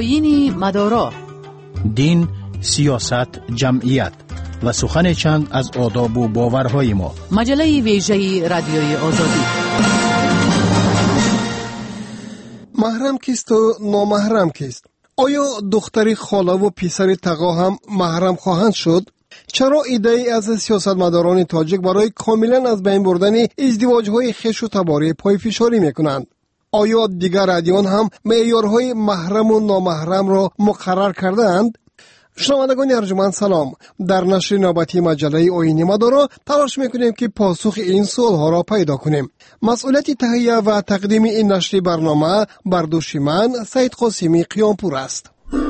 آیین مدارا، دین، سیاست، جمعیت و سخن چند از آداب و باورهای ما. مجله ویژه رادیوی آزادی. محرم کیست و نامحرم کیست؟ آیا دختری خاله و پسر تقا هم محرم خواهند شد؟ چرا ایده‌ای از سیاستمداران تاجیک برای کاملا از بین بردن ازدواج‌های خویش و تباری پایفشاری می‌کنند؟ آیا دیگر ادیان هم معیارهای محرم و نامحرم را مقرر کرده‌اند؟ شنوندگان ارجمند سلام. در نشر نوبتی مجله آیین مدارا تلاش میکنیم که پاسخ این سوالها را پیدا کنیم. مسئولیت تهیه و تقدیم این نشر برنامه بر دوش من سید قاسمی قیامپور است.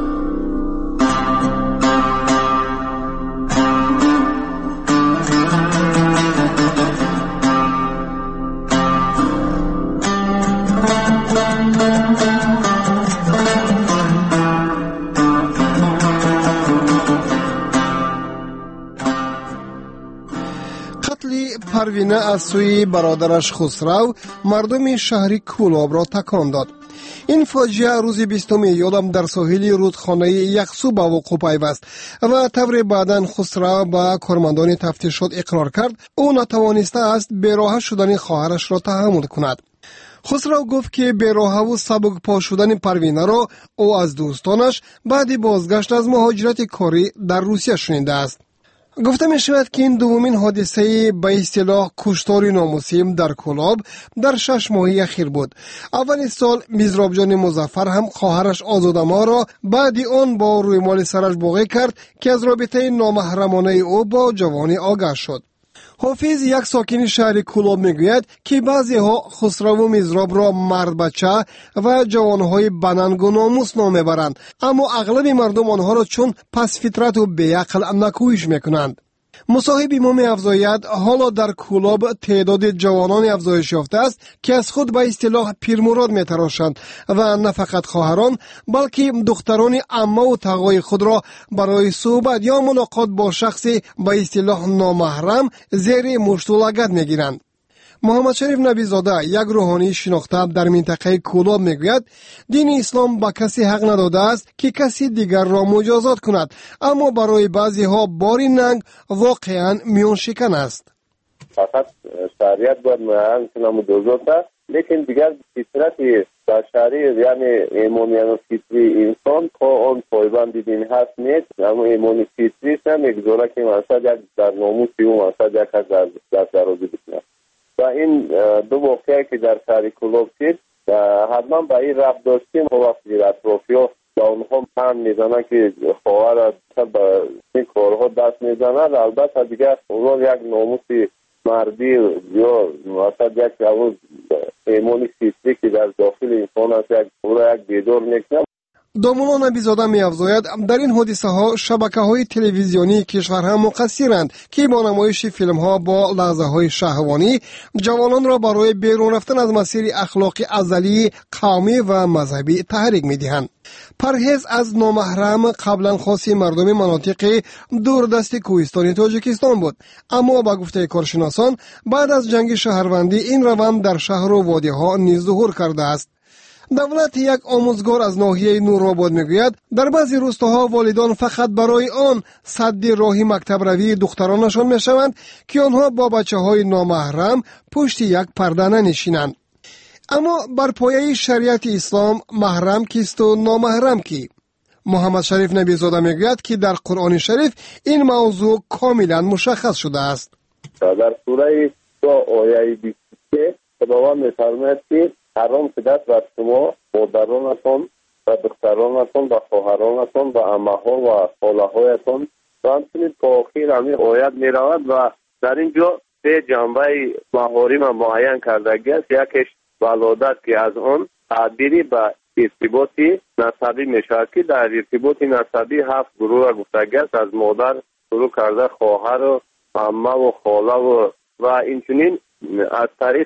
پروینه از سوی برادرش خسرو مردم شهری کولاب را تکان داد. این فاجعه روز 20 یولم در ساحل رودخانه یخسو به وقوع پیوست و طور بعداً خسرو با کارمندان تفتیشات اقرار کرد او نتوانسته است بی‌راه شدن خواهرش را تحمل کند. خسرو گفت که بی‌راه و سبک پا شدن پروینه را او از دوستانش بعد بازگشت از مهاجرت کاری در روسیه شنیده است. گفته می شود که این دومین حادثه به اصطلاح کشتار ناموسی در کولاب در 6 ماه اخیر بود. اول سال میزراب جان مظفر هم خواهرش آزادما را بعد آن با روی مال سرش واقع کرد که از رابطه نامحرمانه او با جوانی آگاه شد. حافظ یک ساکن شهر کولاب میگوید که بعضی ها خسرو و میزراب را مرد بچه و جوانهای بننگ و ناموس نام برند، اما اغلب مردم آنها را چون پس فطرت و بیعقل نکویش میکنند. مصاحب ما می‌افزاید حالا در کولاب تعداد جوانان افزایش یافته است که از خود به اصطلاح پیرمراد می‌تراشند و نه فقط خواهران بلکه دختران عمه و تقای خود را برای صحبت یا ملاقات با شخصی به اصطلاح نامحرم زیر مشت و لگد می‌گیرند. محمد شریف نبی زاده یک روحانی شناخته در منطقه کولاب میگوید دین اسلام به کسی حق نداده است که کسی دیگر را مجازات کند، اما برای بعضی ها بار ننگ واقعا میان شکن است. فقط شریعت باید معین کنه مجازات، لیکن دیگر فطرت بشری یعنی ایمانیان و فطری انسان که آن پایبند دین هست نیست، اما ایمانی فطری نمیگذاره که مثلا یک در ناموسی و مثلا یک از درازی بکنه. و این دو واقعه که در شهر کولاب شد حتما به این ربط داشتیم و وقتی اطرافی‌ها با اونها هم میزنن که خواهر به این کارها دست میزنن، البته دیگه اونها یک ناموس مردی یا مثلا یک روز ایمانی فطری که در داخل انسان است یک بیدار میکنه. دامولا نبی زاده می‌افزاید در این حادثه ها شبکه‌های تلویزیونی کشورها مقصرند که با نمایش فیلم‌ها با لحظه‌های شهوانی جوانان را برای بیرون رفتن از مسیر اخلاقی ازلی قومی و مذهبی تحریک می‌دهند. پرهیز از نامحرم قبلا خاص مردم مناطق دوردست کوهستانی تاجیکستان بود، اما با گفته کارشناسان بعد از جنگ شهروندی این روند در شهر و وادی‌ها نیز ظهور کرده است. دولت یک آموزگار از ناحیه نورآباد میگوید در بعضی روستاها والدان فقط برای آن سد راهی مکتب روی دخترانشان میشوند که آنها با بچه‌های نامحرم پشت یک پرده ننشینند. اما بر پایه شریعت اسلام محرم کیست و نامحرم کی؟ محمد شریف نبی زاده میگوید که در قرآن شریف این موضوع کاملا مشخص شده است. در سوره 2 آیه 23 خداوند می‌فرماید که حرام شده بر شما مادرانتان و دخترانتان و خواهرانتان و عمه‌ها و خاله‌هایتان و همچنین تا آخر همین آیت می‌رود و در اینجا 3 جنبه محارم معین کردگی است. یکیش ولادت که از آن تعبیری به ارتباطی نسبی می‌شود که در ارتباط نسبی 7 گروه را گفتگی است، از مادر شروع کرده خواهر و عمه و خاله و اینچنین از طریق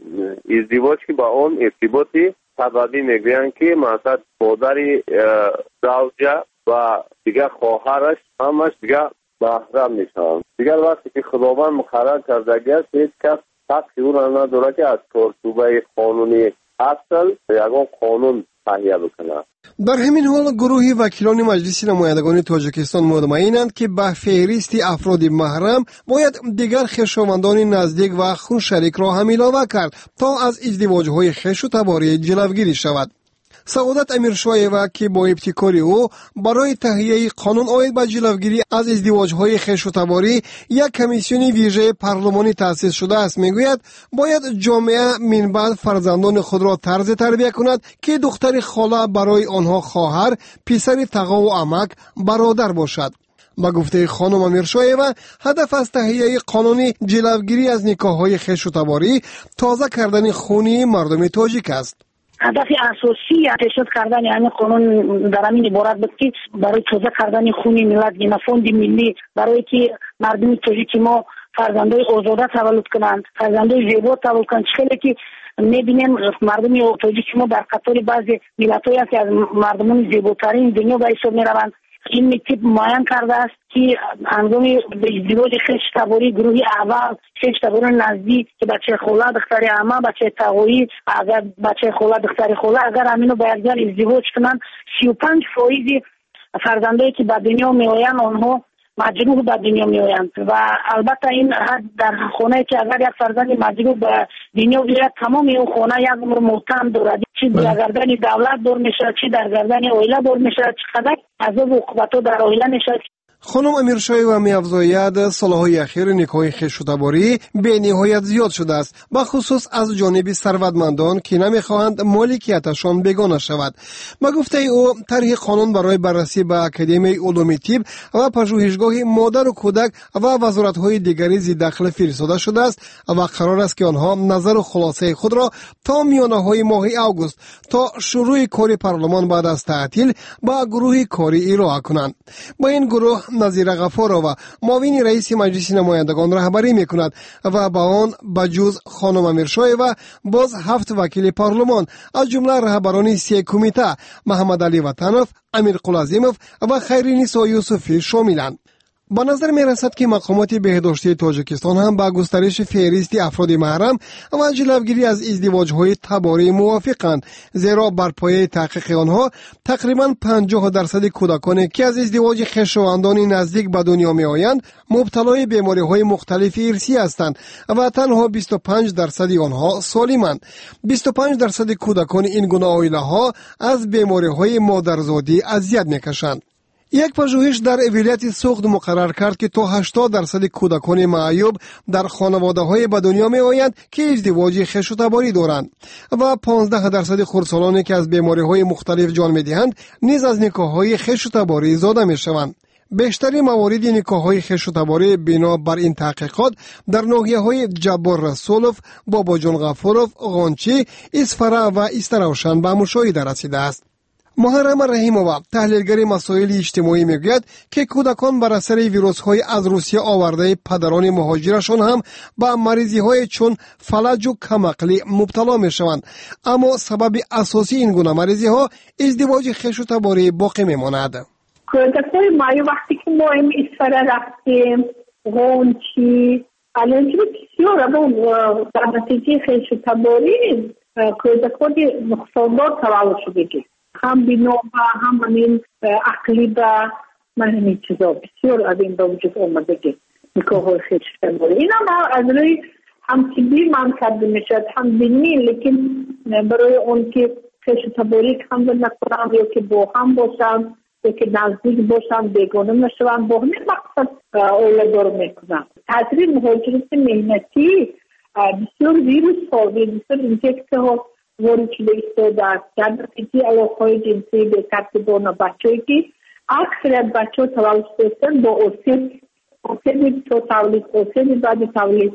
ازدواج که با اون ارتباطی سببی میگویند که مثلا مادری زوجه و دیگه خواهرش همش دیگه محرم میشن. دیگر وقتی که خداوند مقرر کرده است هیچ کس حقی او را نداره که از چارچوبه قانونی اصل یگان قانون تهیه بکنه. در همین حال گروهی وکیلان مجلس نمایندگان تاجیکستان مطمئنند که به فهرست افراد محرم باید دیگر خویشاوندان نزدیک و خون شریک را هم علاوه کرد تا از ازدواج‌های خویش و تباری جلوگیری شود. سعادت امیرشایوا که با ابتکار او برای تهیه قانون عاید به جلوگیری از ازدواج‌های خویش و تباری یک کمیسیون ویژه پارلمانی تأسیس شده است میگوید باید جامعه من بعد فرزندان خود را طرز تربیت کند که دختر خاله برای آنها خواهر، پسر تقا و عمک، برادر باشد. با گفته خانم امیرشایوا هدف از تهیه قانون جلوگیری از نکاح‌های خویش و تباری تازه کردن خونی مردم تاجیک است. هدف اساسی پیشنهاد کردن این قانون در همین عبارت بود که برای تازه کردن خون ملت و فوند ملی برای که مردم تاجیک ما فرزندای آزاده تولد کنند، فرزندای زیبا تولد کنند. چخیلی که میبینیم مردم تاجیک ما در قطار بعضی ملت‌های است که از مردمان زیباترین دنیا به حساب میروند. این مکتب معین کرده است که هنگام ازدواج خویش تباری گروهی اول خویش تباری نزدیک که بچه خاله دختر عمه بچه تقایی اگر بچه خاله دختر خاله اگر همینو با یکدیگر ازدواج کنند 35% فرزندایی که به دنیا میآیند آنها مجروح به دنیا میآیند و البته این حد در خانه که اگر یک فرزند مجروح به دنیا بیاید تمام این خانه یک عمر متهم دارد، چی در گردن دولت دور میشه چی در گردن عائله دور میشه، چقدر عذاب و عقوبت در عائله میشه. خانم امیرشایوا می‌افزاید سالهای اخیر نکاح خویش و تباری به نهایت زیاد شده است، به خصوص از جانب ثروتمندان که نمی‌خواهند مالکیتشان بیگانه شود. با گفته او طرح قانون برای بررسی به اکادمی علوم طب و پژوهشگاه مادر و کودک و وزارت‌های دیگری ضد دخل فرستاده شده است و قرار است که آنها نظر و خلاصه خود را تا میانه‌های ماه آگوست تا شروع کار پارلمان بعد از تعطیل با گروه کاری ارائه کنند. با این گروه نظیر غفارова معاون رئیس مجلس نمایندگان رهبری میکند و با آن بجز خانم امیرشایوا باز 7 وکیل پارلمان از جمله رهبران 3 کمیته محمد علی وطنوف، امیر قلعظیموف و خیرنیسا یوسفی شاملند. با نظر می رسد که مقامات بهداشتی تاجیکستان هم با گسترش فهرست افراد محرم و جلوگیری از ازدواج‌های تباری موافقند، زیرا بر پایه تحقیق آنها تقریباً 50% کودکانی که از ازدواج خویشاوندان نزدیک به دنیا می آیند مبتلای بیماری‌های مختلف ارثی هستند و تنها 25% آنها سالمند. 25% کودکان این گونه عائله‌ها از بیماری‌های مادرزادی اذیت می‌کشند. یک پژوهش در ولایت سوخت مقرر کرد که تا 80% کودکان معیوب در خانواده‌های به دنیا می‌آیند که ازدواج خویش و تباری دارند و 15% خردسالانی که از بیماری‌های مختلف جان می‌دهند نیز از نکاح‌های خویش و تباری زاده می‌شوند. بیشتری موارد نکاح‌های خویش و تباری بنا بر این تحقیقات در ناحیه‌های جبار رسولوف، باباجان غفوروف، غانچی، اسفرا و استراوشن به مشاهده رسیده است. محرم رحیمова تحلیلگر مسائل اجتماعی میگوید که کودکان بر اثر ویروس‌های از روسیه آورده پدران مهاجرشان هم به مریضی‌های چون فلج و کمعقلی مبتلا میشوند، اما سبب اساسی این گونه مریضی‌ها ازدواج خویش و تباری باقی میماند. کودکان ما وقتی که ما این اسفره رفتیم غنچی الان بسیار در نتیجه خویش و تباری کودکان نقصاندار تولد شده هم بینو و هم همین عقلی و همین چیزا بسیار از این با وجود آمده که نکاح خویش تباری این هم از روی هم طبی من کرده میشد هم دینی، لیکن برای اون که خویش تباری کم نکنم یا که با هم باشم یا که نزدیک باشم بیگانه نشوم با همین مقصد اولادار میکنم. تاثیر مهاجرت مهنتی بسیار ویروس ها بسیار اینفکت ها وارد شده ایستاده است. در نتیجه علاقه‌های جنسی به ترتیبان بچه‌ای که اکثریت بچه‌ها تولد شدن با اوسیب تو تولید اوسیب بعد تولید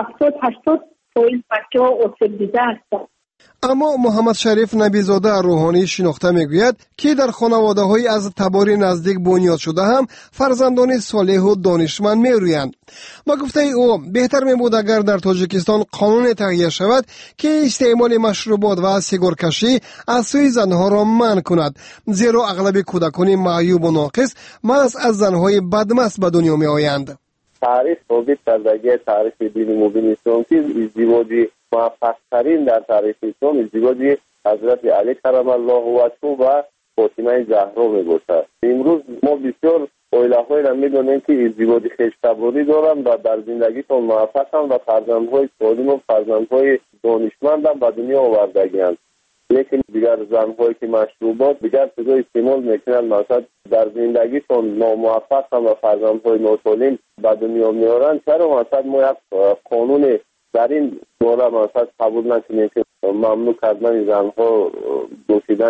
70-80% بچه‌ها اوسیب دیده هستند. اما محمد شریف نبیزاده روحانی شناخته میگوید که در خانواده‌های از تباری نزدیک بنیاد شده هم فرزندان صالح و دانشمند میرویند. با گفته او بهتر میبود اگر در تاجیکستان قانون تهیه شود که استعمال مشروبات و سیگارکشی از سوی زنها را منع کند، زیرا اغلب کودکان معیوب و ناقص محض از زنهای بدمست به دنیا میآیند. تعریف ثابت کردگی تعریف دین مبین اسلام که ازدواج موفق ترین در تعریف اسلام ازدواج حضرت علی کرم الله وجهه و فاطمه زهرا میباشد. امروز ما بسیار اویلاهای را میدونیم که ازدواج خویشتباری دارن و در زندگیشون موفقن و فرزندهای سالم و فرزندهای دانشمند هم به دنیا آوردگی‌اند. لیکن دیگر زنهایی که مشروبات دیگر چیزا استعمال میکنن، مثلا در زندگیشون ناموفقن و فرزندهای ناسالم به دنیا میارن. چرا مثلا ما یک قانون در این دوره مثلا قبول نکنیم که ممنوع کردن زنها نوشیدن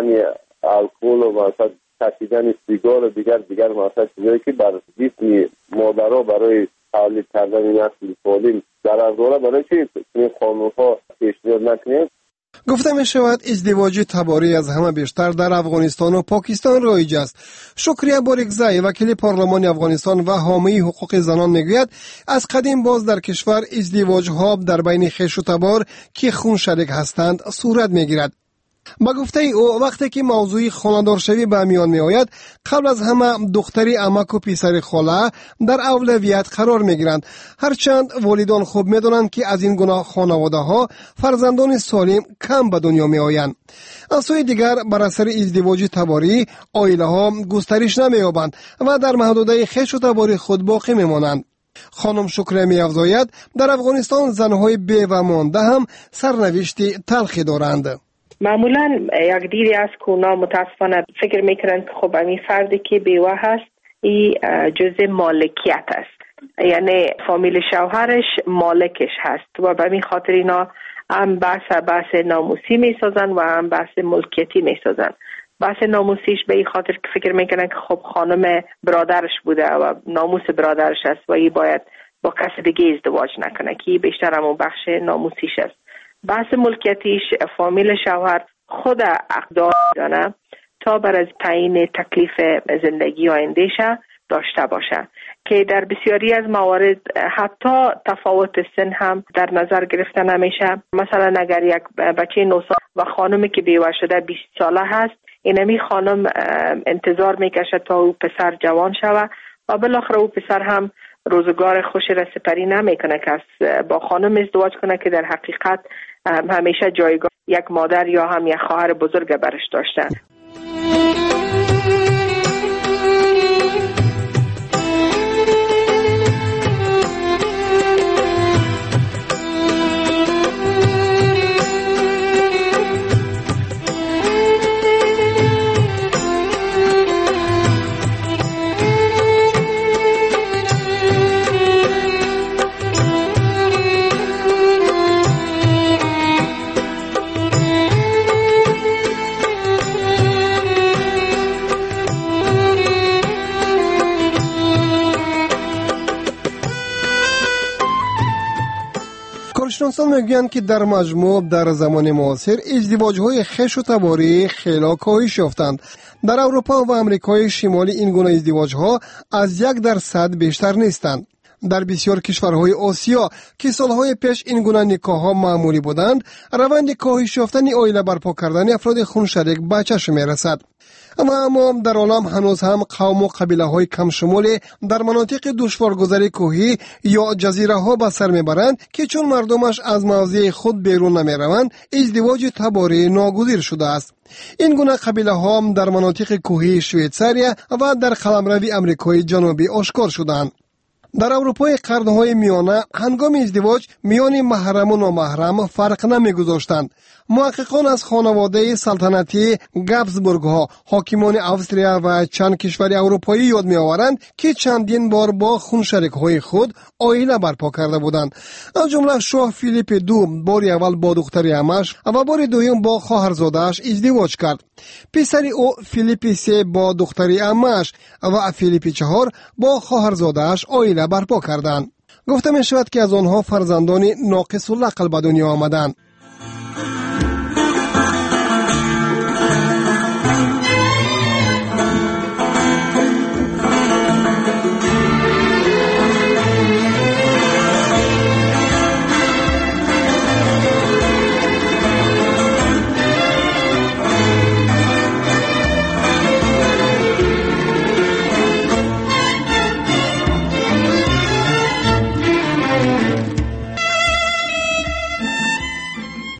الکل و مثلا کشیدن سیگار و دیگر مثلا چیزایی که بر جسم مادرها برای تولید کردن نسل سالم ضرر داره، برای چی این قانون‌ها پیشنهاد نکنیم؟ گفته می شود ازدواج تباری از همه بیشتر در افغانستان و پاکستان رایج است. شکریه بارکزی وکیل پارلمان افغانستان و حامی حقوق زنان میگوید از قدیم باز در کشور ازدواج ها در بین خویش و تبار که خون شریک هستند صورت میگیرد. با گفته او وقتی که موضوع خانه‌دار شوی به میان می آید، قبل از همه دختری عمک و پسر خاله در اولویت قرار می گیرند. هرچند والدان خوب می دانند که از این گونه خانواده ها فرزندان سالم کم به دنیا می آیند. از سوی دیگر بر اثر ازدواج تباری عائله ها گسترش نمی یابند و در محدوده خویش و تباری خود باقی می مانند. خانم شکریه می افزاید در افغانستان زنهای بیوه مانده هم سرنوشت تلخی دارند. معمولا یک دیری از که اونا متاسفانه فکر میکنن که خب این فردی که بیوه هست این جزء مالکیت است، یعنی فامیل شوهرش مالکش هست و به این خاطر اینا هم بحث ناموسی میسازن و هم بحث ملکیتی میسازن. بحث ناموسیش به این خاطر که فکر میکنن که خب خانم برادرش بوده و ناموس برادرش است و این باید با کس دیگه ازدواج نکنه که بیشتر هم بخش ناموسیش است. بحث ملکیتیش فامیل شوهر خود اقدار دانه تا بر از تعیین تکلیف زندگی آیندهش داشته باشه که در بسیاری از موارد حتی تفاوت سن هم در نظر گرفته نمیشه. مثلا اگر یک بچه 9 سال و خانمی که بیوه شده 20 ساله هست، اینمی خانم انتظار میکشه تا او پسر جوان شوه و بالاخره او پسر هم روزگار خوش را سپری نمیکنه که با خانم ازدواج کنه که در حقیقت همیشه جایگاه یک مادر یا هم یک خواهر بزرگ برش داشته. کارشناسان میگویند که در مجموع در زمان معاصر ازدواج‌های خویش و تباری خیلی کاهش یافتند. در اروپا و امریکای شمالی این گونه ازدواج‌ها از 1% بیشتر نیستند. در بسیار کشورهای آسیا که سالهای پیش این گونه نکاح‌ها معمولی بودند، روند کاهش یافتن عائله برپا کردن افراد خون شریک به چشم می‌رسد. اما در عالم هنوز هم قوم و قبیله های کم شمول در مناطق دشوارگذر کوهی یا جزیره ها به سر میبرند که چون مردمش از موضع خود بیرون نمیروند ازدواج تباری ناگزیر شده است. این گونه قبیله ها هم در مناطق کوهی شویتساریا و در قلمرو امریکای جنوبی آشکار شدند. در اروپای قرنهای میانه هنگام ازدواج میان محرم و نامحرم فرق نمیگذاشتند. محققان از خانواده سلطنتی گابسبورگ ها، حاکمان اوستریا و چند کشور اروپایی یاد می آورند که چندین بار با خون شریک های خود عائله برپا کرده بودند. از جمله شاه فیلیپ دو بار اول با دختر عمش و بار دوم با خواهرزاده‌اش ازدواج کرد. پسر او فیلیپ سه با دختر عمش و فیلیپ چهار با خواهرزاده‌اش عائله برپا کردند. گفته می شود که از آنها فرزندان ناقص العقل به دنیا آمدند.